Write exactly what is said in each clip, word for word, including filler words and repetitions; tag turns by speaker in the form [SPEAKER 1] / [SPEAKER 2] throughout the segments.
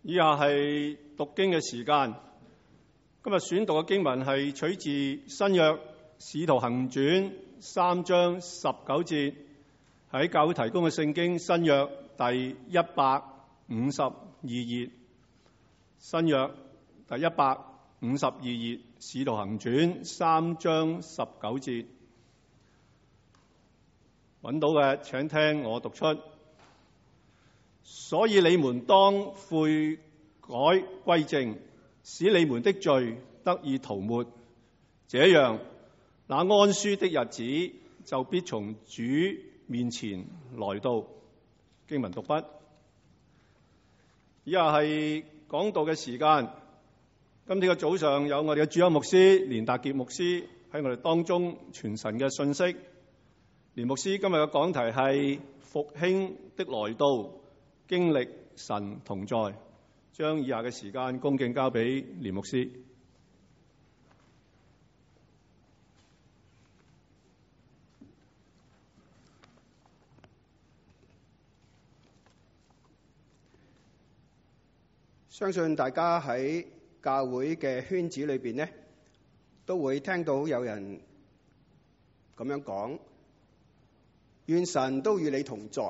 [SPEAKER 1] 以下係讀經嘅時間。今日選讀嘅經文係取自新約使徒行傳三章十九節，喺教會提供嘅聖經新約第一百五十二頁。新約第一百五十二頁，使徒行傳三章十九節。揾到嘅請聽我讀出。所以你們當悔改歸正，使你們的罪得以塗抹，這樣那安舒的日子就必從主面前來到。經文讀畢。以下係講道嘅時間。今天嘅早上有我哋嘅主任牧師連達傑牧師喺我哋當中傳神嘅信息。連牧師今日嘅講題係復興的來到，經歷神同在。將以下嘅時間恭敬交俾連牧師。
[SPEAKER 2] 相信大家喺教會嘅圈子裏邊呢，都會聽到有人咁樣講：願神都與你同在。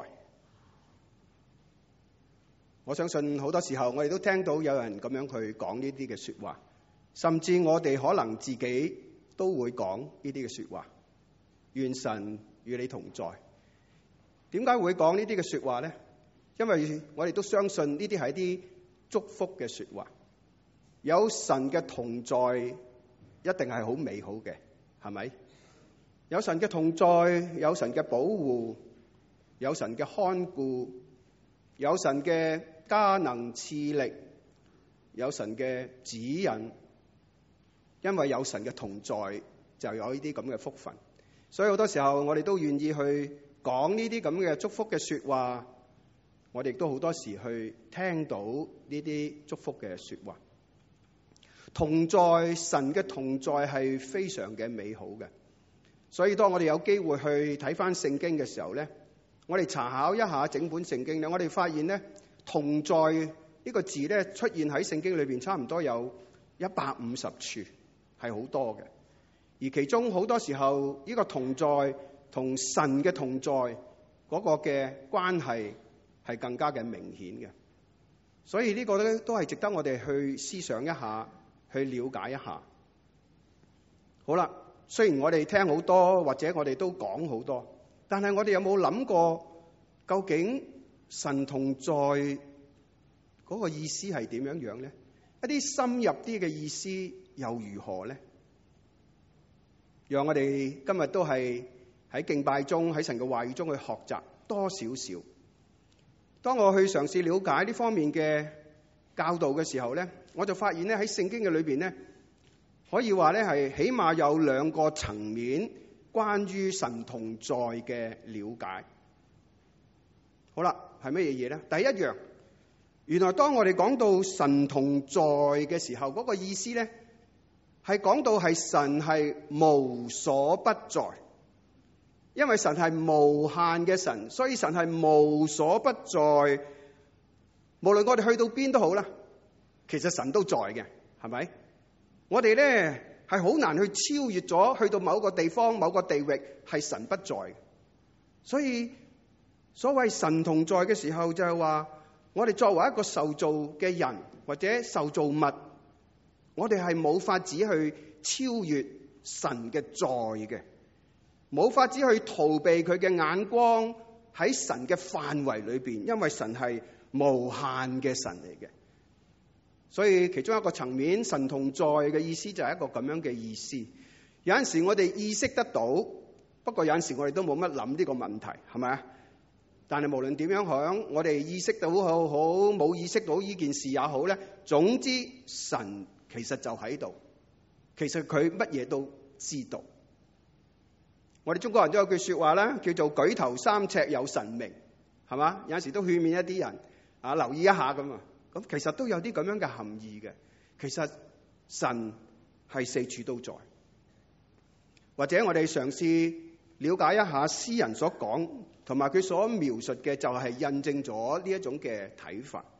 [SPEAKER 2] 我相信好多時候我哋都聽到有人咁樣去講呢啲嘅說話，甚至我哋可能自己都會講呢啲嘅說話。願神與你同在。點解會講呢啲嘅說話呢？因為我哋都相信呢啲係一啲祝福嘅說話。有神嘅同在，一定係好美好嘅，係咪？有神嘅同在，有神嘅保護，有神嘅看顧，有神嘅加能賜力，有神嘅指引。因為有神嘅同在，就有呢啲咁嘅福分。所以好多時候我哋都願意去講呢啲咁嘅祝福嘅說話。我哋都好多時去聽到呢啲祝福嘅說話。同在，神嘅同在係非常嘅美好嘅。所以當我哋有機會去睇翻聖經嘅時候咧，我哋查考一下整本聖經咧，我哋發現咧，同在呢個字咧出現喺聖經裏邊差唔多有一百五十處，係好多嘅。而其中好多時候呢個同在同神嘅同在嗰個嘅關係係更加嘅明顯嘅。所以呢個咧都係值得我哋去思想一下，去了解一下。好啦，雖然我哋聽好多，或者我哋都講好多，但係我哋有冇諗過究竟神同在嗰個意思係點樣樣咧？一啲深入啲嘅意思又如何咧？讓我哋今日都係喺敬拜中，喺神嘅話語中去學習多少少。當我去嘗試了解呢方面嘅教導嘅時候咧，我就發現咧喺聖經嘅裏邊咧，可以話咧係起碼有兩個層面關於神同在嘅了解。好啦，係乜嘢嘢咧？第一樣，原來當我哋講到神同在嘅時候，嗰個意思咧係講到係神係無所不在。因為神係無限嘅神，所以神係無所不在。無論我哋去到邊都好啦，其實神都在嘅，係咪？我哋咧係好難去超越咗，去到某個地方、某個地域係神不在。所以所謂神同在嘅時候，就係話我哋作為一個受造嘅人或者受造物，我哋係冇法子去超越神嘅在嘅。冇法子去逃避佢嘅眼光喺神嘅範圍裏邊，因為神係無限嘅神嚟嘅。所以其中一個層面，神同在嘅意思就係一個咁樣嘅意思。有陣時我哋意識得到，不過有陣時我哋都冇乜諗呢個問題，係咪啊？但係無論點樣響，我哋意識到好好，冇意識到呢件事也好咧，總之神其實就喺度，其實佢乜嘢都知道。我哋中國人都有句說話啦，叫做舉頭三尺有神明，係嘛？有陣時都勸勉一啲人啊，留意一下咁啊。咁其實都有啲咁樣嘅含義嘅。其實神係四處都在，或者我哋嘗試了解一下詩人所講同埋佢所描述嘅，就係印證咗呢一種嘅睇法。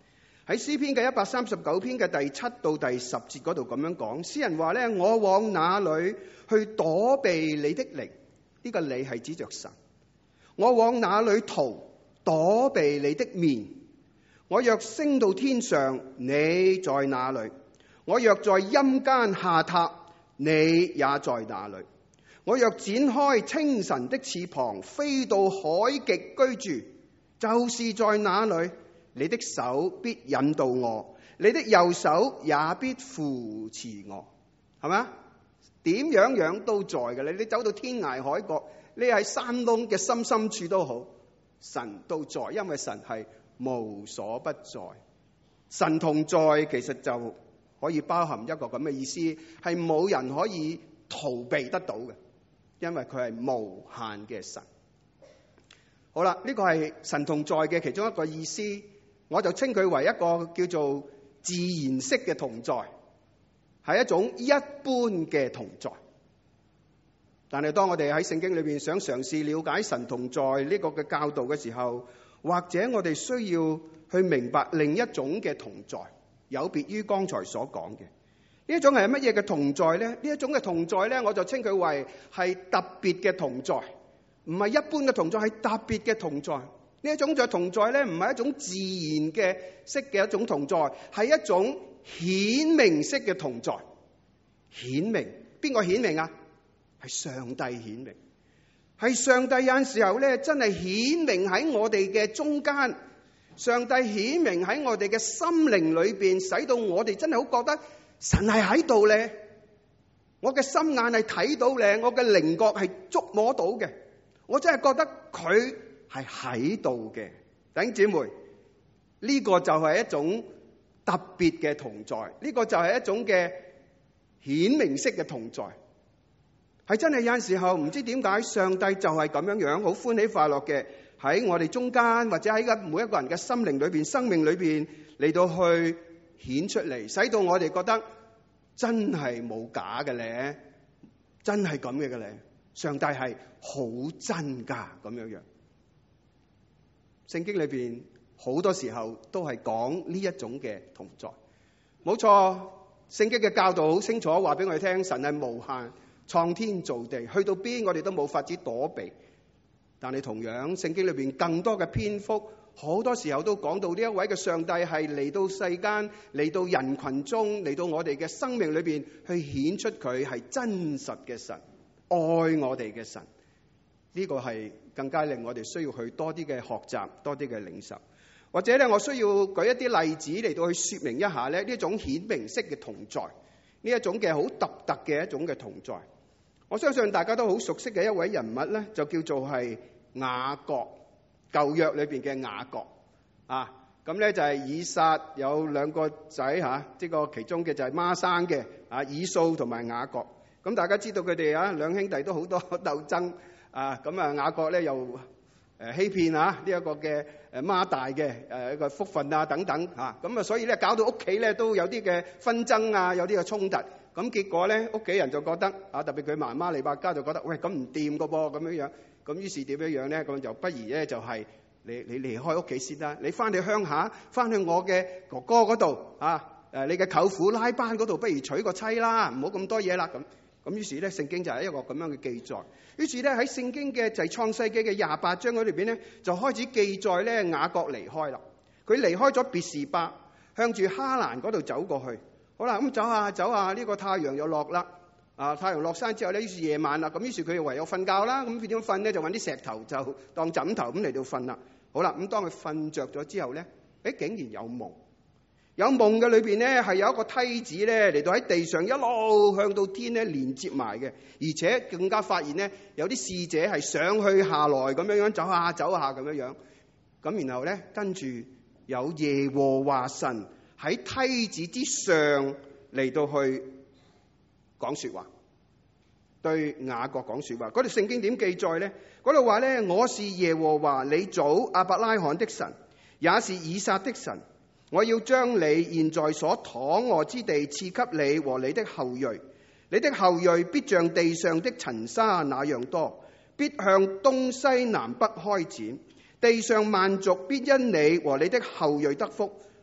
[SPEAKER 2] 喺詩篇嘅一百三十九篇嘅第七到第十節嗰度咁樣講，詩人話咧：我往哪裏去躲避你的靈？呢個你係指着神。我往哪裏逃躲避你的面？我若升到天上，你在哪裏？我若在陰間下榻，你也在哪裏？我若展開清晨的翅膀，飛到海極居住，就是在哪裏？你的手必引導我，你的右手也必扶持我，係咪？點樣樣都在嘅。你你走到天涯海角，你喺山窿嘅深深處都好，神都在，因為神係無所不在。神同在其實就可以包含一個咁嘅意思，係冇人可以逃避得到嘅，因為佢係無限嘅神。好啦，呢個係神同在嘅其中一個意思。我就稱佢為一個叫做自然式嘅同在，係一種一般嘅同在。但係當我哋喺聖經裏邊想嘗試了解神同在呢個嘅教導嘅時候，或者我哋需要去明白另一種嘅同在，有別於剛才所講嘅呢一種係乜嘢嘅同在呢？呢一種嘅同在呢，我就稱佢為係特別嘅同在，唔係一般嘅同在，係特別嘅同在。呢一種就同在咧，唔係一種自然嘅式嘅一種同在，係一種顯明式嘅同在。顯明，邊個顯明啊？係上帝顯明，係上帝有陣時候咧，真係顯明喺我哋嘅中間。上帝顯明喺我哋嘅心靈裏邊，使到我哋真係好覺得神係喺度咧。我嘅心眼係睇到咧，我嘅靈覺係觸摸到嘅。我真係覺得佢係喺度嘅。弟兄姊妹，呢個就係一種特別嘅同在，呢個就係一種嘅顯明式嘅同在，係真係有陣時候唔知點解上帝就係咁樣樣，好歡喜快樂嘅喺我哋中間，或者喺每一個人嘅心靈裏邊、生命裏邊嚟到去顯出嚟，使到我哋覺得真係冇假嘅咧，真係咁嘅嘅咧，上帝係好真噶咁樣樣。聖經裏邊好多時候都係講呢一種嘅同在，冇錯。聖經嘅教導好清楚，話俾我哋聽，神係無限創天造地，去到邊我哋都冇法子躲避。但係同樣，聖經裏邊更多嘅篇幅，好多時候都講到呢一位嘅上帝係嚟到世間，嚟到人群中，嚟到我哋嘅生命裏邊去顯出佢係真實嘅神，愛我哋嘅神。呢個係更加令我哋需要去多啲嘅學習，多啲嘅領受。或者咧，我需要舉一啲例子嚟到去說明一下咧，呢一種顯明式嘅同在，呢一種嘅好獨特嘅一種嘅同在。我相信大家都好熟悉嘅一位人物咧，就叫做係雅各，舊約裏邊嘅雅各啊。咁咧就係以撒有兩個仔吓，呢個其中嘅就係孖生嘅啊，以掃同埋雅各。咁大家知道佢哋啊兩兄弟都好多鬥爭啊。咁啊雅各咧又誒欺騙啊呢一個嘅誒孖大嘅誒一個福分啊等等嚇，咁啊所以咧搞到屋企咧都有啲嘅紛爭啊，有啲嘅衝突。咁結果咧屋企人就覺得啊，特別佢媽媽利百加就覺得喂，咁唔掂個噃咁樣樣。咁於是點樣樣咧？咁就不如咧就係你你離開屋企先啦，你翻去鄉下，翻去我嘅哥哥嗰度啊誒，你嘅舅父拉班嗰度，不如娶個妻啦，唔好咁多嘢啦咁。咁於是咧，聖經就係一個咁樣嘅記載。於是咧喺聖經嘅就係創世記嘅廿八章嗰裏邊咧，就開始記載咧雅各離開啦。佢離開咗別是巴，向住哈蘭嗰度走過去。好啦，咁走下走下，呢個太陽又落啦。啊，太陽落山之後咧，於是夜晚啦。咁於是佢唯有瞓覺啦。咁佢點瞓咧？就揾啲石頭就當枕頭咁嚟到瞓啦。好啦，咁當佢瞓着咗之後咧，誒竟然有夢。有夢嘅裏邊咧，係有一個梯子咧嚟到喺地上一路向到天咧連接埋嘅，而且更加發現咧有啲使者係上去下來咁樣樣走下走下咁樣樣，咁然後咧跟住有耶和華神喺梯子之上嚟到去講說話，對雅各講說話。嗰條聖經點記載咧？嗰度話咧，我是耶和華你祖亞伯拉罕的神，也是以撒的神。我要將你現在所躺臥之地賜給你和你的後裔，你的後裔必像地上的塵沙那樣多，必向東西南北開展。地上萬族必因你和你的後裔得福，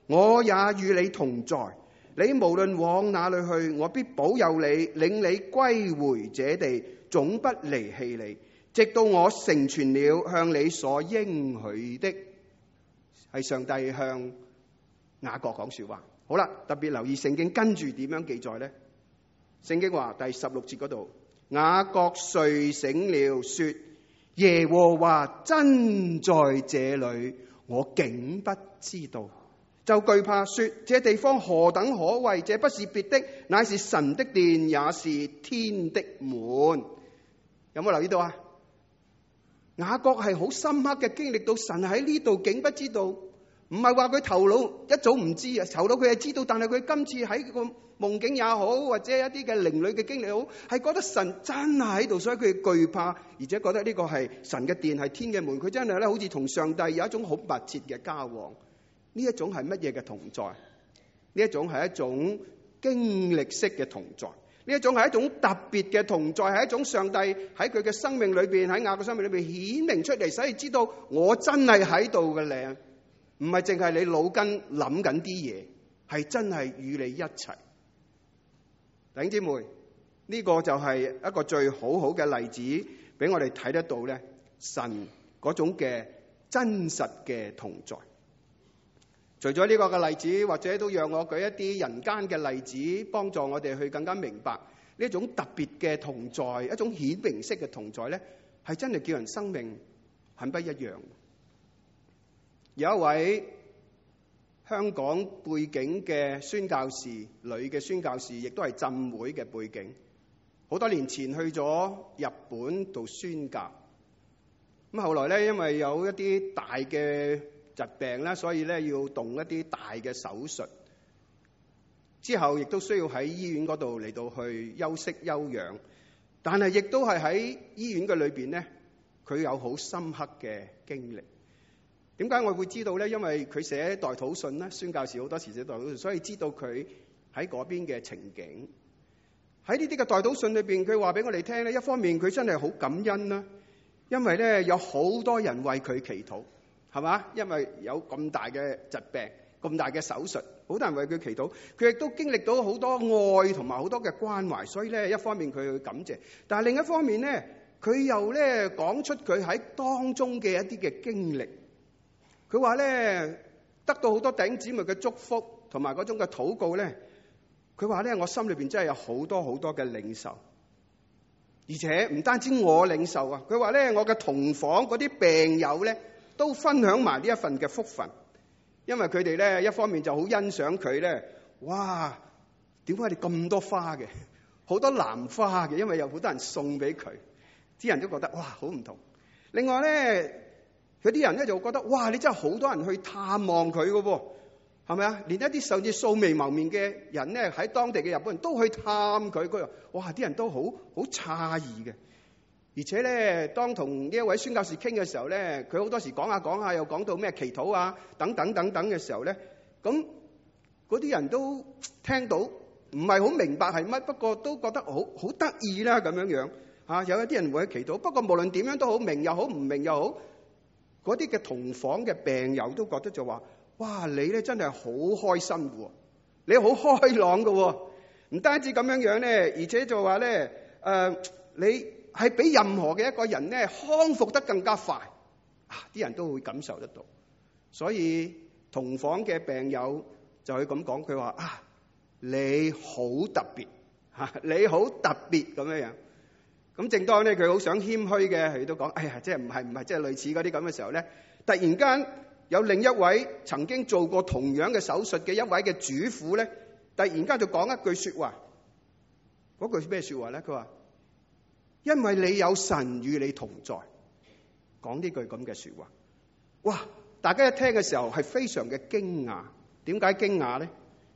[SPEAKER 2] 我也與你同在。你無論往哪裏去，我必保佑你，領你歸回這地，總不離棄你，直到我成全了向你所應許的。係上帝向雅各講說話。好啦，特別留意聖經跟住點樣記載呢？聖經話第十六節嗰度，雅各睡醒了，說：耶和華真在這裏，我竟不知道。就懼怕說：這地方何等可畏！這不是別的，乃是神的殿，也是天的門。有冇留意到啊？雅各係好深刻嘅經歷到神喺呢度，竟不知道。唔係話佢頭腦一早唔知啊，頭腦佢係知道，但係佢今次喺個夢境也好，或者一啲嘅靈裡嘅經歷好，係覺得神真係喺度，所以佢懼怕，而且覺得呢個係神嘅殿，係天嘅門。佢真係咧，好似同上帝有一種好密切嘅交往。呢一種係乜嘢嘅同在？呢一種係一種經歷式嘅同在，呢一種係一種特別嘅同在，係一種上帝喺佢嘅生命裏邊，喺雅各生命裏邊顯明出嚟，所以知道我真係喺度嘅咧，唔係淨係你腦筋諗緊啲嘢，係真係與你一齊。弟兄姊妹，呢個就係一個最好好嘅例子，俾我哋睇得到咧，神嗰種嘅真實嘅同在。除咗呢個嘅例子，或者都讓我舉一啲人間嘅例子，幫助我哋去更加明白呢一種特別嘅同在，一種顯明式嘅同在咧，係真係叫人生命很不一樣。有一位香港背景嘅宣教士，女嘅宣教士，亦都係浸會嘅背景，好多年前去咗日本度宣教。咁後來咧，因為有一啲大嘅疾病啦，所以咧要動一啲大嘅手術，之後亦都需要喺醫院嗰度嚟到去休息休養。但係亦都係喺醫院嘅裏邊咧，佢有好深刻嘅經歷。點解我會知道咧？因為佢寫代禱信啦，宣教士好多時寫代禱信，所以知道佢喺嗰邊嘅情景。喺呢啲嘅代禱信裏邊，佢話俾我哋聽咧，一方面佢真係好感恩啦，因為咧有好多人為佢祈禱。係嘛？因為有咁大嘅疾病、咁大嘅手術，好多人為佢祈禱。佢亦都經歷到好多愛同埋好多嘅關懷，所以咧一方面佢去感謝，但係另一方面咧，佢又咧講出佢喺當中嘅一啲嘅經歷。佢話咧得到好多弟兄姊妹嘅祝福同埋嗰種嘅禱告咧，佢話咧我心裏邊真係有好多好多嘅領受，而且唔單止我領受啊，佢話咧我嘅同房嗰啲病友咧，都分享埋呢一份嘅福分，因為佢哋咧一方面就好欣賞佢咧，哇！點解你咁多花嘅？好多蘭花嘅，因為有好多人送俾佢，啲人都覺得哇好唔同。另外咧，有啲人咧就覺得哇，你真係好多人去探望佢嘅喎，係咪啊？連一啲甚至素未謀面嘅人咧，喺當地嘅日本人都去探佢，佢話哇，啲人都好好詫異嘅。而且咧，當同呢一位宣教士傾嘅時候咧，佢好多時講下講下，又講到咩祈禱啊，等等等等嘅時候咧，咁嗰啲人都聽到，唔係好明白係乜，不過都覺得好好得意啦咁樣樣嚇。有一啲人會去祈禱，不過無論點樣都好，明又好，唔明又好，嗰啲嘅同房嘅病友都覺得就話：哇！你咧真係好開心嘅喎，你好開朗嘅喎，唔單止咁樣樣咧，而且就話咧誒你。係比任何嘅一個人咧康復得更加快，啊！啲人都會感受得到，所以同房嘅病友就係咁講，佢話啊，你好特別嚇，你好特別咁樣樣。咁正當咧佢好想謙虛嘅，佢都講：哎呀，即係唔係唔係，即係類似嗰啲咁嘅時候咧，突然間有另一位曾經做過同樣嘅手術嘅一位嘅主婦咧，突然間就講一句説話。嗰句咩説話咧？佢話：因為你有神與你同在，講呢句咁嘅說話，哇！大家一聽嘅時候係非常嘅驚訝。點解驚訝咧？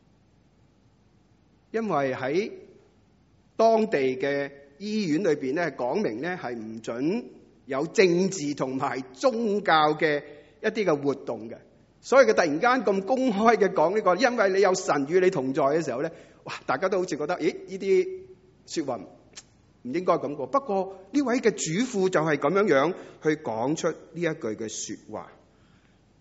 [SPEAKER 2] 因為喺當地嘅醫院裏邊咧，講明咧係唔准有政治同埋宗教嘅一啲嘅活動嘅，所以佢突然間咁公開嘅講呢個，因為你有神與你同在嘅時候咧，哇！大家都好似覺得，咦？呢啲說話唔應該咁講，不過呢位嘅主婦就係咁樣樣去講出呢一句嘅說話。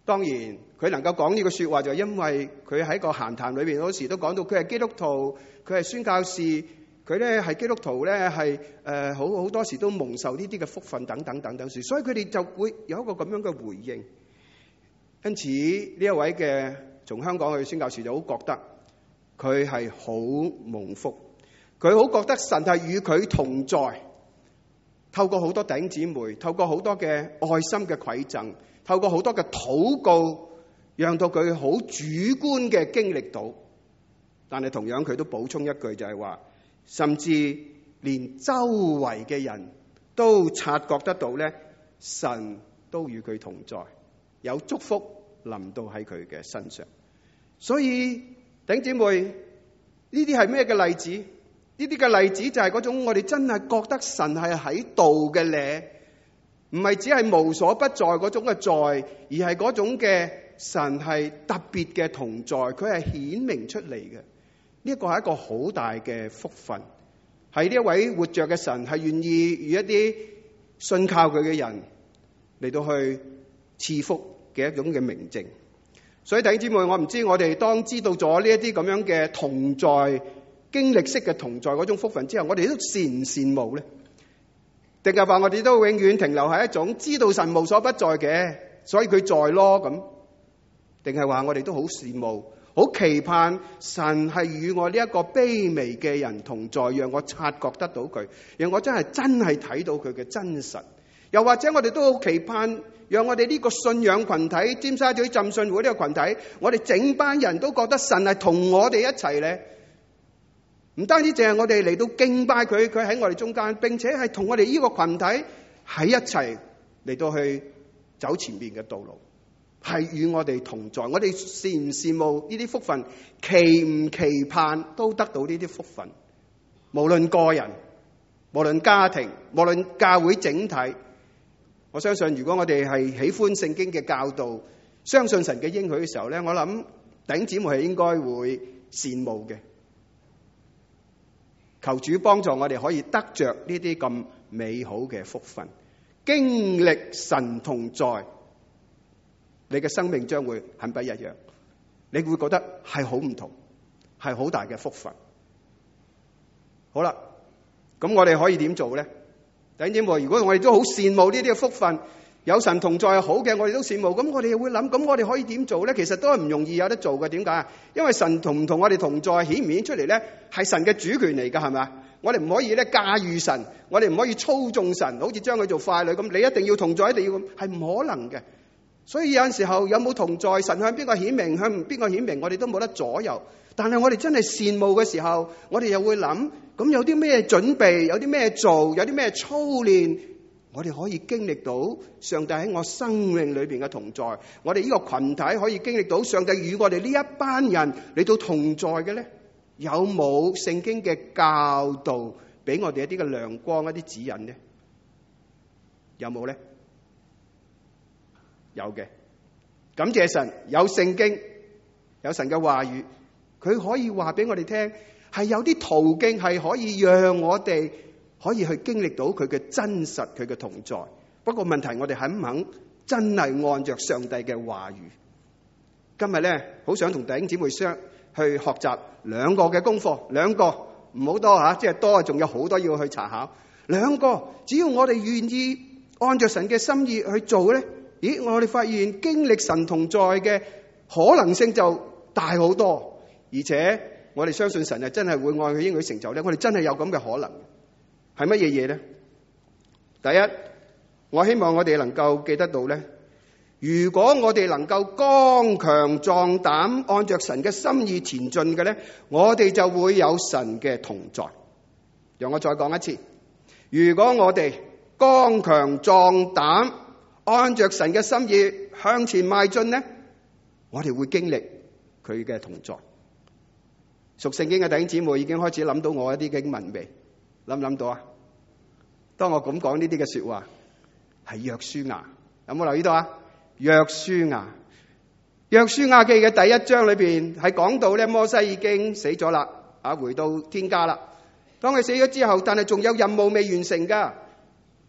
[SPEAKER 2] 當然佢能夠講呢個說話，就係因為佢喺個閒談裏邊好多時都講到佢係基督徒，佢係宣教士，佢咧係基督徒咧係誒好好多時都蒙受呢啲嘅福分等等等等，所以佢哋就會有一個咁樣嘅回應。因此呢一位嘅從香港去宣教士就好覺得佢係好蒙福，佢好覺得神係與佢同在，透過好多弟兄姊妹，透過好多嘅愛心嘅饋贈，透過好多嘅禱告，讓到佢好主觀嘅經歷到。但係同樣佢都補充一句就係話，甚至連周圍嘅人都察覺得到咧，神都與佢同在，有祝福臨到喺佢嘅身上。所以弟兄姊妹，呢啲係咩嘅例子？呢啲嘅例子就係嗰種我哋真係覺得神係喺度嘅咧，唔係只係無所不在嗰種嘅在，而係嗰種嘅神係特別嘅同在，佢係顯明出嚟嘅。呢一個係一個好大嘅福分，係呢一位活着嘅神係願意與一啲信靠佢嘅人嚟到去賜福嘅一種嘅明證。所以弟兄姊妹，我唔知我哋當知道咗呢一啲咁樣嘅同在、經歷式嘅同在嗰種福分之後，我哋都羨唔羨慕咧？定係話我哋都永遠停留喺一種知道神無所不在嘅，所以佢在咯咁？定係話我哋都好羨慕、好期盼神係與我呢一個卑微嘅人同在，讓我察覺得到佢，讓我真係真係睇到佢嘅真實。又或者我哋都好期盼，讓我哋呢個信仰群體，尖沙咀浸信會呢個群體，我哋整班人都覺得神係同我哋一齊咧。唔單止淨係我哋嚟到敬拜佢，佢喺我哋中間，並且係同我哋呢個群體喺一齊嚟到去走前面嘅道路，係與我哋同在。我哋羨唔羨慕呢啲福分，期唔期盼都得到呢啲福分。無論個人，無論家庭，無論教會整體，我相信如果我哋係喜歡聖經嘅教導，相信神嘅應許嘅時候咧，我諗弟兄姊妹係應該會羨慕嘅。求主幫助我哋可以得着呢啲咁美好嘅福分，經歷神同在，你嘅生命將會很不一樣，你會覺得係好唔同，係好大嘅福分。好啦，咁我哋可以點做咧？弟兄姊妹，如果我哋都好羨慕呢啲嘅福分，有神同在係好嘅，我哋都羨慕，咁我哋又會諗，咁我哋可以點做咧？其實都係唔容易有得做嘅。點解啊？因為神同唔同我哋同在，顯唔顯出嚟咧？係神嘅主權嚟噶，係咪？我哋唔可以咧駕馭神，我哋唔可以操縱神，好似將佢做傀儡咁。你一定要同在，一定要咁，係唔可能嘅。所以有陣時候有冇同在，神向邊個顯明，向邊個顯明，我哋都冇得左右。但係我哋真係羨慕嘅時候，我哋又會諗，咁有啲咩準備，有啲咩做，有啲咩操練，我哋可以經歷到上帝喺我生命裏邊嘅同在。我哋呢個群體可以經歷到上帝與我哋呢一班人嚟到同在嘅咧？有冇聖經嘅教導俾我哋一啲嘅亮光、一啲指引咧？有冇咧？有嘅。感謝神，有聖經，有神嘅話語，佢可以話俾我哋聽，係有啲途徑係可以讓我哋可以去經歷到佢嘅真實，佢嘅同在。不過問題，我哋肯唔肯真係按着上帝嘅話語？今日咧，好想同弟兄姊妹相去學習兩個嘅功課，兩個唔好多吓，即係多仲有好多要去查考。兩個，只要我哋願意按着神嘅心意去做咧，咦，我哋發現經歷神同在嘅可能性就大好多，而且我哋相信神係真係會按佢應許成就咧。我哋真係有咁嘅可能，係乜嘢嘢咧？第一，我希望我哋能夠記得到咧。如果我哋能夠剛強壯膽，按着神嘅心意前進嘅咧，我哋就會有神嘅同在。讓我再講一次，如果我哋剛強壯膽，按着神嘅心意向前邁進咧，我哋會經歷佢嘅同在。屬聖經嘅弟兄姊妹已經開始諗到我一啲嘅經文未？諗唔諗到啊？當我咁講呢啲嘅說話，係約書亞，有冇留意到啊？約書亞，約書亞記嘅第一章裏邊係講到咧，摩西已經死咗啦，啊，回到天家啦。當佢死咗之後，但係仲有任務未完成噶。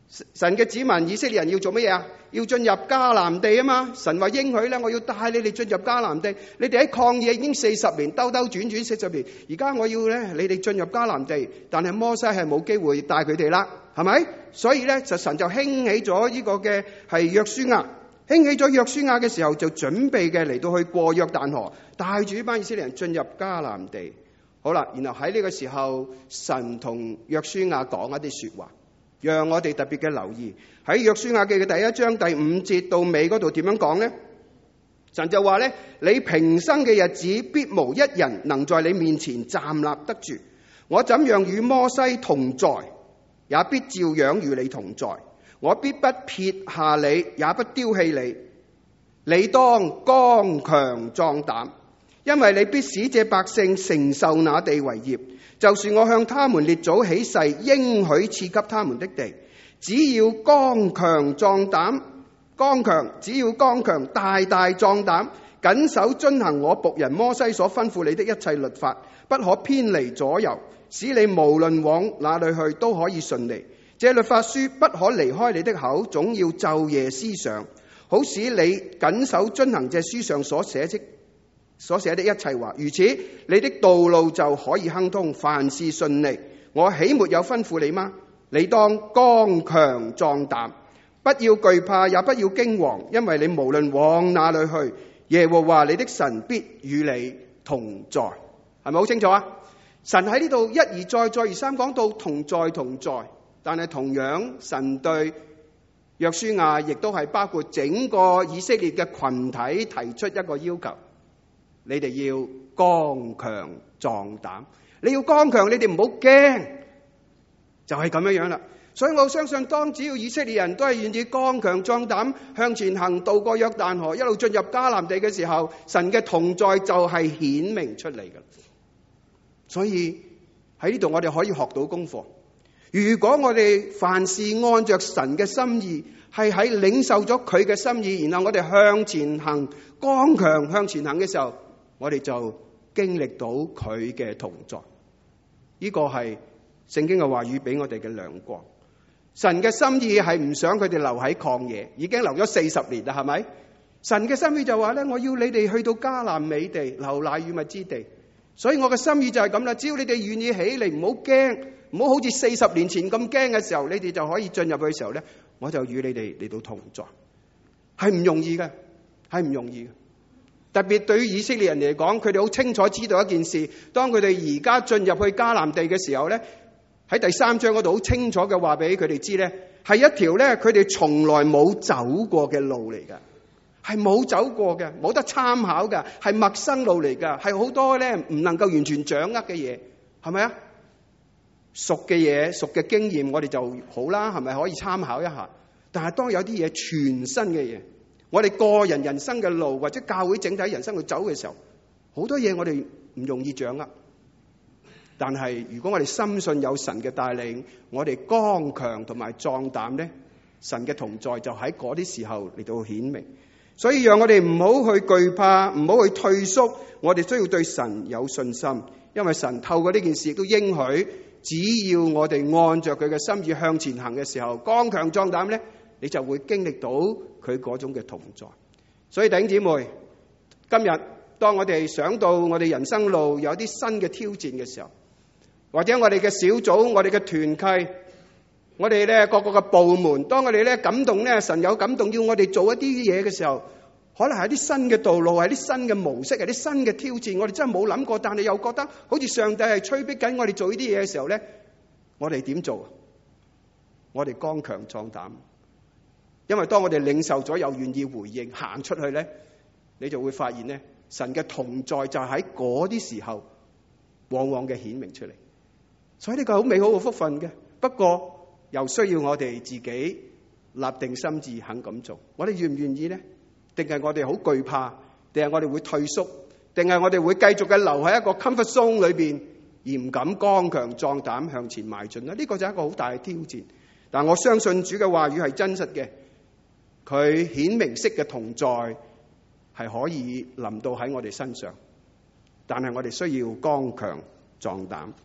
[SPEAKER 2] 神嘅子民以色列人要做乜嘢啊？要進入迦南地啊嘛！神話應許咧，我要帶你哋進入迦南地。你哋喺曠野已經四十年，兜兜轉轉四十年，而家我要咧你哋進入迦南地，但係摩西係冇機會帶佢哋啦，係咪？所以咧就神就興起咗呢個嘅係約書亞，興起咗約書亞嘅時候就準備嘅嚟到去過約旦河，帶住呢班以色列人進入迦南地。好啦，然後喺呢個時候，神同約書亞講一啲說話。讓我哋特別嘅留意喺約書亞記嘅第一章第五節到尾嗰度點樣講呢？神就話咧：你平生嘅日子必無一人能在你面前站立得住。我怎樣與摩西同在，也必照樣與你同在。我必不撇下你，也不丟棄你。你當剛強壯膽，因為你必使這百姓承受那地為業。就是我向他們列祖起誓應許賜給他們的地，只要剛強壯膽，剛強只要剛強大大壯膽，謹守遵行我僕人摩西所吩咐你的一切律法，不可偏離左右，使你無論往哪裏去都可以順利。這律法書不可離開你的口，總要晝夜思想，好使你謹守遵行這書上所寫的所寫的一切話，如此你的道路就可以亨通，凡事順利。我豈沒有吩咐你嗎？你當剛強壯膽，不要懼怕，也不要驚惶，因為你無論往哪裏去，耶和華你的神必與你同在。係咪好清楚啊？神喺呢度一而再再而三講到同在同在，但係同樣神對約書亞亦都係包括整個以色列嘅群體提出一個要求。你哋要剛強壯膽，你要剛強，你哋唔好驚，就係咁樣樣啦。所以我相信，當只要以色列人都係願意剛強壯膽向前行，渡過約旦河，一路進入迦南地嘅時候，神嘅同在就係顯明出嚟嘅。所以喺呢度我哋可以學到功課。如果我哋凡事按着神嘅心意，係喺領受咗佢嘅心意，然後我哋向前行，剛強向前行嘅時候，我哋就經歷到佢嘅同在。呢個係聖經嘅話語俾我哋嘅亮光。神嘅心意係唔想佢哋留喺曠野，已經留咗四十年啦，係咪？神嘅心意就話咧，我要你哋去到迦南美地，流奶與蜜之地。所以我嘅心意就係咁啦，只要你哋願意起嚟，唔好驚，唔好好似四十年前咁驚嘅時候，你哋就可以進入去嘅時候咧，我就與你哋嚟到同在。係唔容易嘅，係唔容易嘅。特別對於以色列人嚟講，佢哋好清楚知道一件事，當佢哋而家進入去迦南地嘅時候咧，喺第三章嗰度好清楚嘅話俾佢哋知咧，係一條咧佢哋從來冇走過嘅路嚟㗎，係冇走過嘅，冇得參考㗎，係陌生路嚟㗎，係好多咧唔能夠完全掌握嘅嘢，係咪啊？熟嘅嘢、熟嘅經驗，我哋就好啦，係咪可以參考一下？但係當有啲嘢全新嘅嘢，我哋個人人生嘅路，或者教會整體人生去走嘅時候，好多嘢我哋唔容易掌握。但係如果我哋深信有神嘅帶領，我哋剛強同埋壯膽咧，神嘅同在就喺嗰啲時候嚟到顯明。所以讓我哋唔好去懼怕，唔好去退縮，我哋需要對神有信心，因為神透過呢件事亦都應許，只要我哋按着佢嘅心意向前行嘅時候，剛強壯膽咧，你就會經歷到佢嗰種嘅同在。所以弟兄姊妹，今日當我哋想到我哋人生路有啲新嘅挑戰嘅時候，或者我哋嘅小組、我哋嘅團契、我哋咧各個嘅部門，當我哋咧感動咧，神有感動要我哋做一啲嘢嘅時候，可能係啲新嘅道路，係啲新嘅模式，係啲新嘅挑戰，我哋真係冇諗過，但係又覺得好似上帝係催逼緊我哋做呢啲嘢嘅時候咧，我哋點做？我哋剛強壯膽，因為當我哋領受咗又願意回應行出去咧，你就會發現咧，神嘅同在就喺嗰啲時候往往嘅顯明出嚟。所以呢個好美好嘅福分嘅，不過又需要我哋自己立定心志肯咁做。我哋願唔願意呢？定係我哋好懼怕？定係我哋會退縮？定係我哋會繼續嘅留喺一個 comfort zone 裏邊，而唔敢剛強壯膽向前邁進呢？呢個就係一個好大嘅挑戰。但我相信主嘅話語係真實嘅，佢顯明式嘅同在係可以臨到喺我哋身上，但係我哋需要剛強壯膽。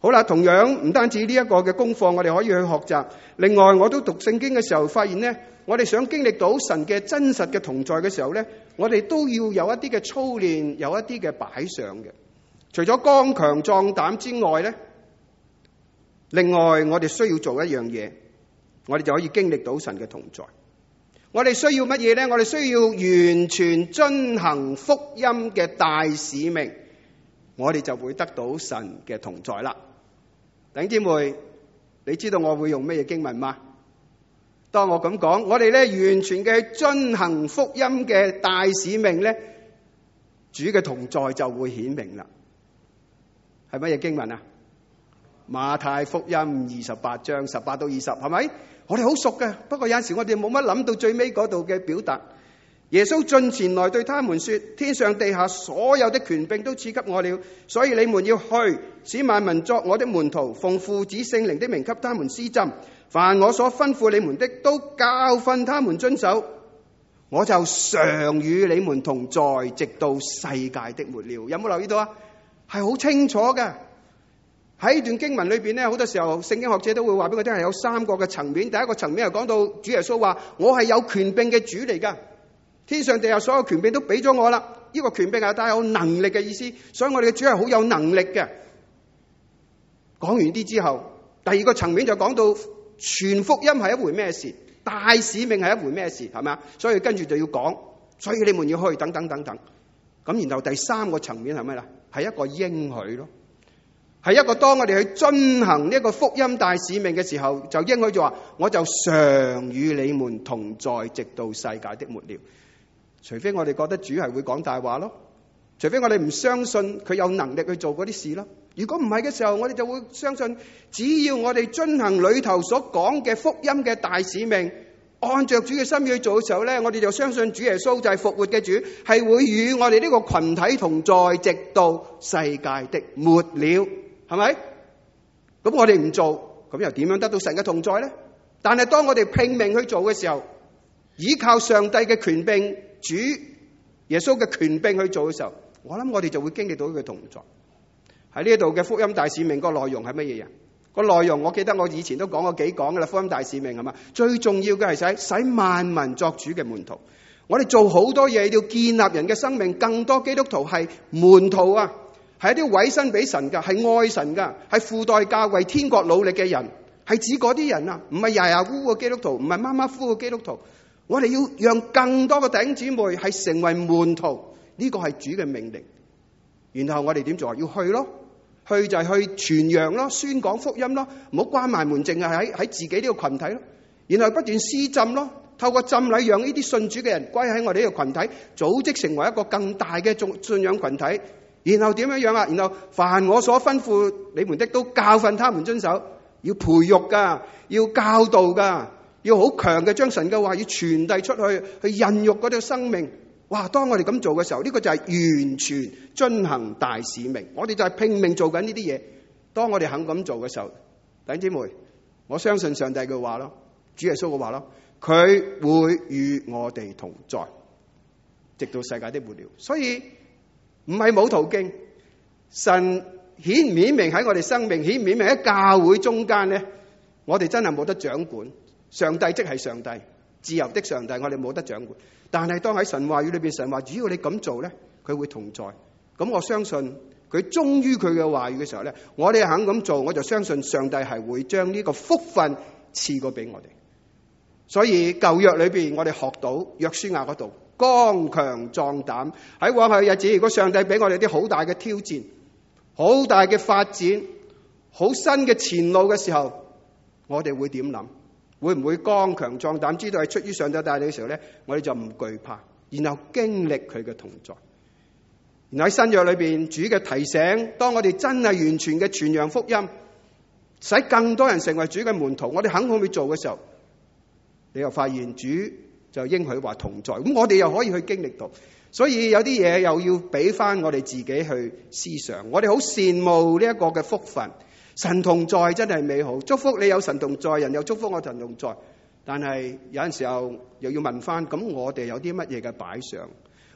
[SPEAKER 2] 好啦，同樣唔單止呢一個嘅功課，我哋可以去學習。另外，我都讀聖經嘅時候發現呢，我哋想經歷到神嘅真實嘅同在嘅時候呢，我哋都要有一啲嘅操練，有一啲嘅擺上嘅。除咗剛強壯膽之外呢，另外我哋需要做一樣嘢，我哋就可以經歷到神嘅同在。我哋需要乜嘢呢？我哋需要完全遵行福音嘅大使命，我哋就會得到神嘅同在啦。弟兄姊妹，你知道我會用咩經文嗎？當我咁講，我哋咧完全嘅遵行福音嘅大使命咧，主嘅同在就會顯明啦。係乜嘢經文啊？馬太福音二十八章十八到二十，係咪？我哋好熟嘅，不過有陣時我哋冇乜諗到最尾嗰度嘅表達。耶穌進前來對他們說：天上地下所有的權柄都賜給我了，所以你們要去，使萬民作我的門徒，奉父子聖靈的名給他們施浸，凡我所吩咐你們的，都教訓他們遵守。我就常與你們同在，直到世界的末了。有冇留意到啊？係好清楚嘅。喺呢段經文裏邊咧，好多時候聖經學者都會話俾我聽，係有三個嘅層面。第一個層面係講到主耶穌話：我係有權柄嘅主嚟噶。天上地下所有權柄都俾咗我啦，呢個權柄係帶有能力嘅意思，所以我哋嘅主係好有能力嘅。講完啲之後，第二個層面就講到傳福音係一回咩事，大使命係一回咩事，係咪啊？所以跟住就要講，所以你們要去等等等等。咁然後第三個層面係咩啦？係一個應許咯，係一個當我哋去遵行呢一個福音大使命嘅時候，就應許就話：我就常與你們同在，直到世界的末了。除非我哋覺得主係會講大話咯，除非我哋唔相信佢有能力去做嗰啲事咯。如果唔係嘅時候，我哋就會相信，只要我哋遵行裏頭所講嘅福音嘅大使命，按着主嘅心意去做嘅時候咧，我哋就相信主耶穌就係復活嘅主，係會與我哋呢個群體同在，直到世界的末了，係咪？咁我哋唔做，咁又點樣得到神嘅同在咧？但係當我哋拼命去做嘅時候，依靠上帝嘅權柄，主耶穌嘅權柄去做嘅時候，我諗我哋就會經歷到佢同在。喺呢度嘅福音大使命個內容係乜嘢啊？個內容我記得我以前都講過幾講噶啦。福音大使命係嘛？最重要嘅係使使萬民作主嘅門徒。我哋做好多嘢要建立人嘅生命，更多基督徒係門徒啊，係一啲委身俾神噶，係愛神噶，係付代價為天國努力嘅人，係指嗰啲人啊，唔係牙牙烏嘅基督徒，唔係馬馬虎嘅基督徒。我哋要讓更多嘅弟兄姊妹係成為門徒，呢個係主嘅命令。然後我哋點做啊？要去咯，去就係去傳揚咯，宣講福音咯，唔好關埋門，淨係喺喺自己呢個群體咯。然後不斷施浸咯，透過浸禮讓呢啲信主嘅人歸喺我哋呢個群體，組織成為一個更大嘅信仰群體。然後點樣樣啊？然後凡我所吩咐你們的，都教訓他們遵守，要培育噶，要教導噶。要好強嘅將神嘅話要傳遞出去，去孕育嗰啲生命。哇！當我哋咁做嘅時候，呢個就係完全遵行大使命。我哋就係拼命做緊呢啲嘢。當我哋肯咁做嘅時候，弟兄姊妹，我相信上帝嘅話咯，主耶穌嘅話咯，佢會與我哋同在，直到世界的末了。所以唔係冇途徑，神顯唔顯明喺我哋生命，顯唔顯明喺教會中間咧，我哋真係冇得掌管。上帝即係上帝，自由的上帝，我哋冇得掌管。但係當喺神話語裏邊，神話只要你咁做咧，佢會同在。咁我相信佢忠於佢嘅話語嘅時候咧，我哋肯咁做，我就相信上帝係會將呢個福分賜過俾我哋。所以舊約裏邊，我哋學到約書亞嗰度剛強壯膽。喺往後嘅日子，如果上帝俾我哋啲好大嘅挑戰、好大嘅發展、好新嘅前路嘅時候，我哋會點諗？會唔會剛強壯膽？知道係出於上帝帶領嘅時候咧，我哋就唔懼怕，然後經歷佢嘅同在。然後喺新約裏邊，主嘅提醒，當我哋真係完全嘅傳揚福音，使更多人成為主嘅門徒，我哋肯去做嘅時候，你又發現主就應許話同在，咁我哋又可以去經歷到。所以有啲嘢又要俾翻我哋自己去思想。我哋好羨慕呢一個嘅福分。神同在真係美好，祝福你有神同在，人又祝福我神同在。但係有陣時候又要問翻，咁我哋有啲乜嘢嘅擺上？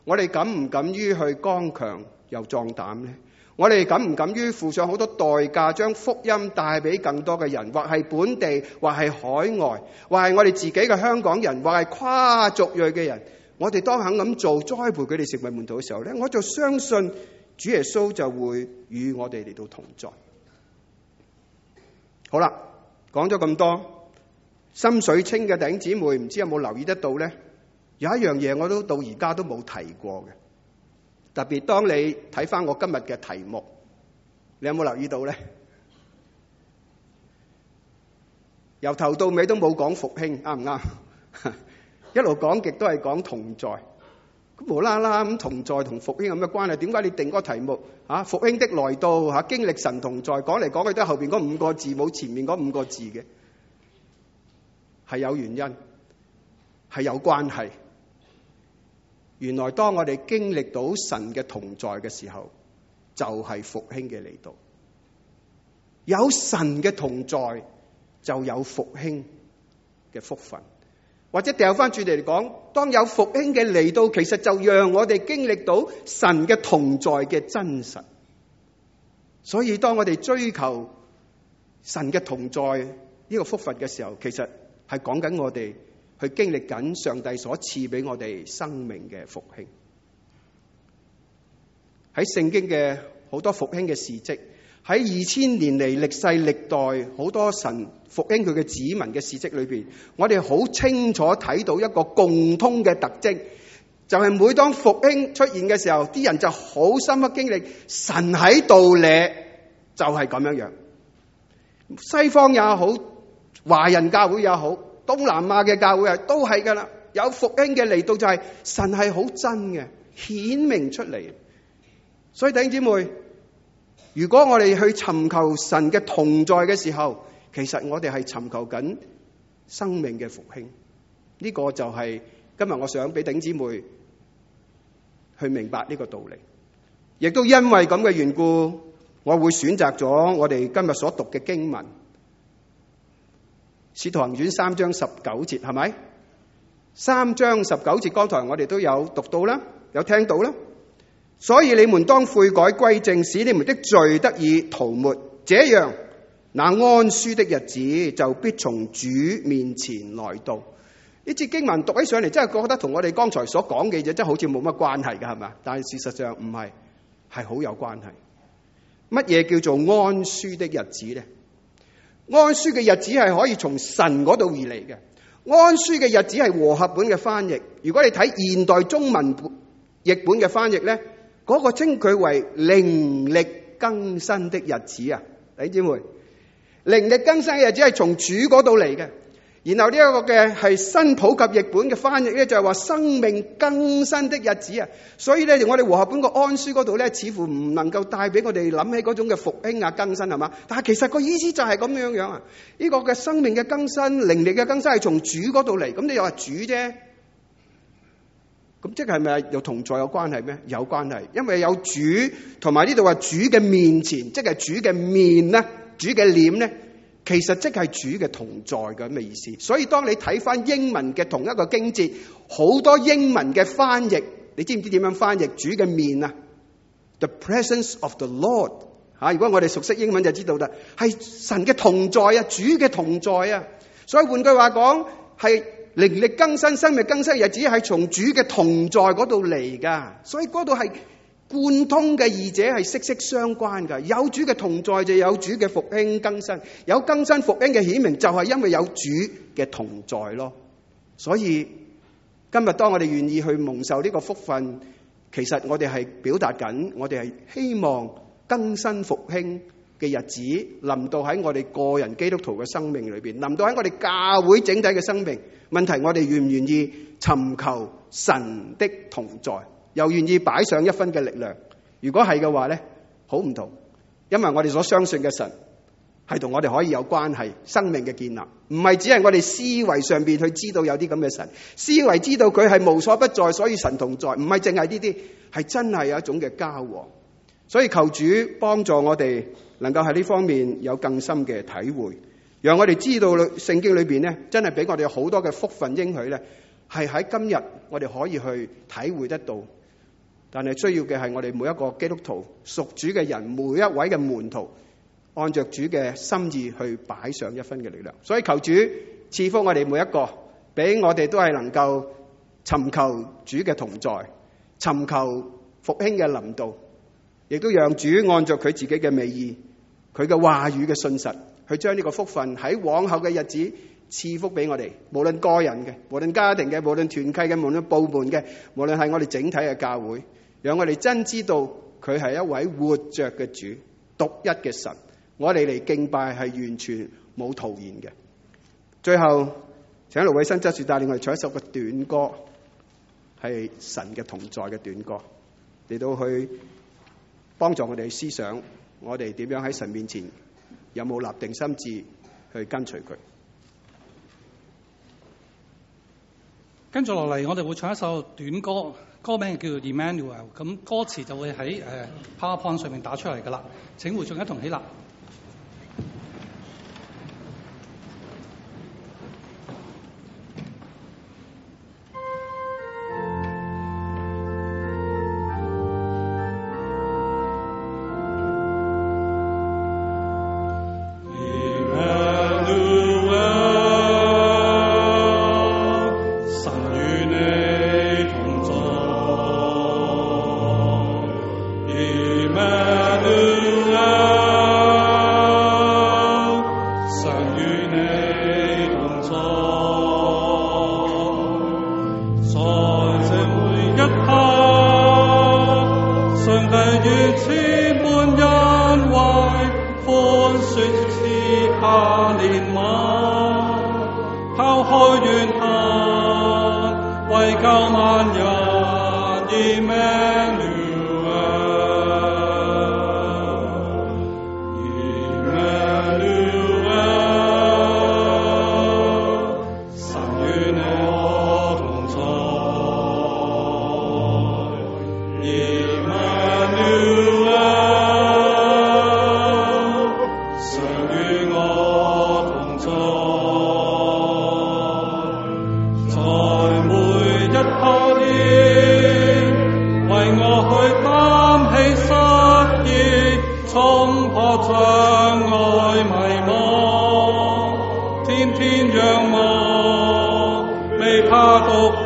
[SPEAKER 2] 我哋敢唔敢於去剛強又壯膽呢？我哋敢唔敢於付上好多代價，將福音帶俾更多嘅人，或係本地，或係海外，或係我哋自己嘅香港人，或係跨族裔嘅人，我哋當肯咁做，栽培佢哋成為門徒嘅時候咧，我就相信主耶穌就會與我哋嚟到同在。好啦，講咗咁多，心水清嘅弟兄姊妹唔知有冇留意得到咧？有一樣嘢我都到而家都冇提過嘅。特別當你睇翻我今日嘅題目，你有冇留意到咧？由頭到尾都冇講復興，啱唔啱？一路講極都係講同在，咁無啦啦咁同在同復興有咩關係？點解你定嗰個題目啊？復興的來到嚇，經歷神同在，講嚟講去都係後邊嗰五個字，冇前面嗰五個字嘅，係有原因，係有關係。原來當我哋經歷到神嘅同在嘅時候，就係復興嘅嚟到。有神嘅同在，就有復興嘅福分。或者掉翻轉嚟講，當有復興嘅嚟到，其實就讓我哋經歷到神嘅同在嘅真實。所以當我哋追求神嘅同在呢個福分嘅時候，其實係講緊我哋去經歷緊上帝所賜俾我哋生命嘅復興。喺聖經嘅好多復興嘅事蹟，喺二千年嚟歷世歷代好多神復興佢嘅子民嘅事蹟裏邊，我哋好清楚睇到一個共通嘅特徵，就係每當復興出現嘅時候，啲人就好深刻經歷神喺度咧，就係咁樣樣。西方也好，華人教會也好，東南亞嘅教會啊，都係噶啦。有復興嘅嚟到就係神係好真嘅，顯明出嚟。所以弟兄姊妹，如果我哋去尋求神嘅同在嘅時候，其實我哋係尋求緊生命嘅復興。呢個就係今日我想俾弟兄姊妹去明白呢個道理。亦都因為咁嘅緣故，我會選擇咗我哋今日所讀嘅經文，《使徒行傳》三章十九節，係咪？三章十九節，剛才我哋都有讀到啦，有聽到啦。所以你們當悔改歸正，使你們的罪得以塗抹，這樣那安舒的日子就必從主面前來到。呢節經文讀起上嚟，真係覺得同我哋剛才所講嘅嘢真係好似冇乜關係㗎，係咪？但係事實上唔係，係好有關係。乜嘢叫做安舒的日子呢？安舒嘅日子係可以從神嗰度而嚟嘅。安舒嘅日子係和合本嘅翻譯。如果你睇現代中文譯本嘅翻譯呢，嗰個稱佢為靈力更新的日子啊！弟兄姊妹，靈力更新嘅日子係從主嗰度嚟嘅。然後呢一個嘅係新普及譯本嘅翻譯咧，就係話生命更新的日子啊！所以咧，我哋和合本個安舒嗰度咧，似乎唔能夠帶俾我哋諗起嗰種嘅復興啊、更新係嘛？但係其實個意思就係咁樣樣啊！呢個嘅生命嘅更新、靈力嘅更新係從主嗰度嚟。咁你又話主啫？咁即係咪有同在有關係咩？有關係，因為有主同埋呢度話主嘅面前，即係主嘅面咧，主嘅臉咧。其實即係主嘅同在嘅咁嘅意思，所以當你睇翻英文嘅同一個經節，好多英文嘅翻譯，你知唔知點樣翻譯主嘅面啊 ？The presence of the Lord 吓，如果我哋熟悉英文就知道啦，係神嘅同在啊，主嘅同在啊。所以換句話講，係靈力更新、生命更新嘅日子係從主嘅同在嗰度嚟噶，所以嗰度係貫通嘅，二者係息息相關㗎。有主嘅同在就有主嘅復興更新，有更新復興嘅顯明就係因為有主嘅同在咯。所以今日當我哋願意去蒙受呢個福分，其實我哋係表達緊，我哋係希望更新復興嘅日子臨到喺我哋個人基督徒嘅生命裏邊，臨到喺我哋教會整體嘅生命。問題我哋願唔願意尋求神的同在？又願意擺上一分嘅力量，如果係嘅話咧，好唔同，因為我哋所相信嘅神係同我哋可以有關係，生命嘅建立，唔係只係我哋思維上邊去知道有啲咁嘅神，思維知道佢係無所不在，所以神同在，唔係淨係呢啲，係真係有一種嘅交往。所以求主幫助我哋能夠喺呢方面有更深嘅體會，讓我哋知道聖經裏邊咧，真係俾我哋好多嘅福分應許咧，係喺今日我哋可以去體會得到。 但係需要嘅係我哋每一個基督徒屬主嘅人，每一位嘅門徒，按着主嘅心意去擺上一分嘅力量。所以求主賜福我哋每一個，俾我哋都係能夠尋求主嘅同在，尋求復興嘅臨到，亦都讓主按着佢自己嘅美意，佢嘅話語嘅信實，去將呢個福分喺往後嘅日子賜福俾我哋，無論個人嘅，無論家庭嘅，無論團契嘅，無論部門嘅，無論係我哋整體嘅教會，讓我哋真知道佢係一位活着嘅主，獨一嘅神，我哋嚟敬拜係完全冇徒然嘅。最後請盧偉新執事帶領我哋唱一首嘅短歌，係神嘅同在嘅短歌，嚟到去幫助我哋思想，我哋點樣喺神面前有冇立定心志去跟隨佢。
[SPEAKER 3] 跟住落嚟，我哋會唱一首短歌，歌名叫做 Emmanuel， 咁歌詞就會喺誒 PowerPoint 上面打出嚟㗎啦。請會眾一同起立。
[SPEAKER 4] 怕獨